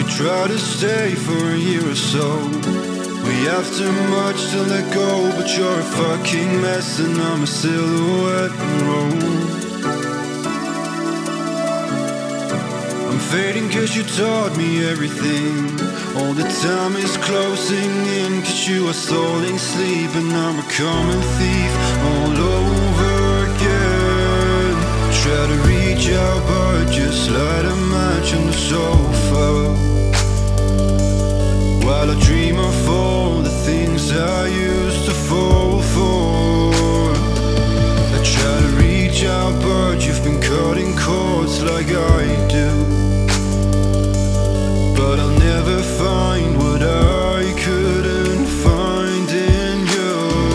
Try to stay for a year or so. We have too much to let go, but you're a fucking mess and I'm a silhouette in Rome. I'm fading cause you taught me everything. All the time is closing in cause you are stalling sleep, and I'm a common thief all over again. Try to reach out but just light a match on the sofa, while I dream of all the things I used to fall for. I try to reach out but you've been cutting cords like I do, but I'll never find what I couldn't find in you.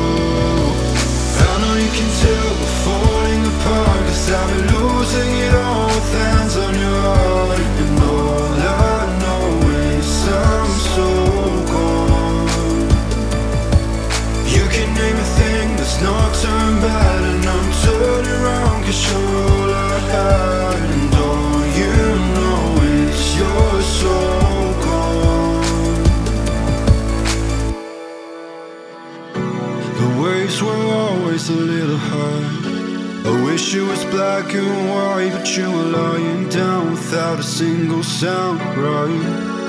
I know you can tell we're falling apart, cause I've been losing it all with hands on your heart. And all I know is I'm so gone. You can name a thing that's not turned bad, and I'm turning around cause you're all I had. And all you know is you're so gone. The waves were always a little high. I wish it was black and white, but you were lying down without a single sound, right?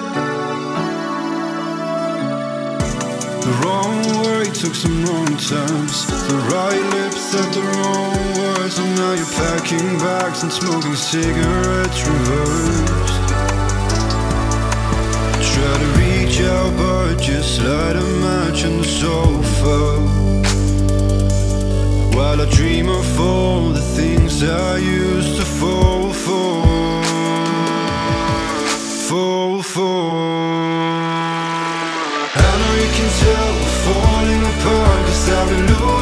The wrong way took some wrong turns. The right lips said the wrong words, and now you're packing bags and smoking cigarettes reversed. Try to reach out but just light a match on the sofa, while I dream of all the things I used to fall for. I know you can tell we're falling apart, cause I've been losing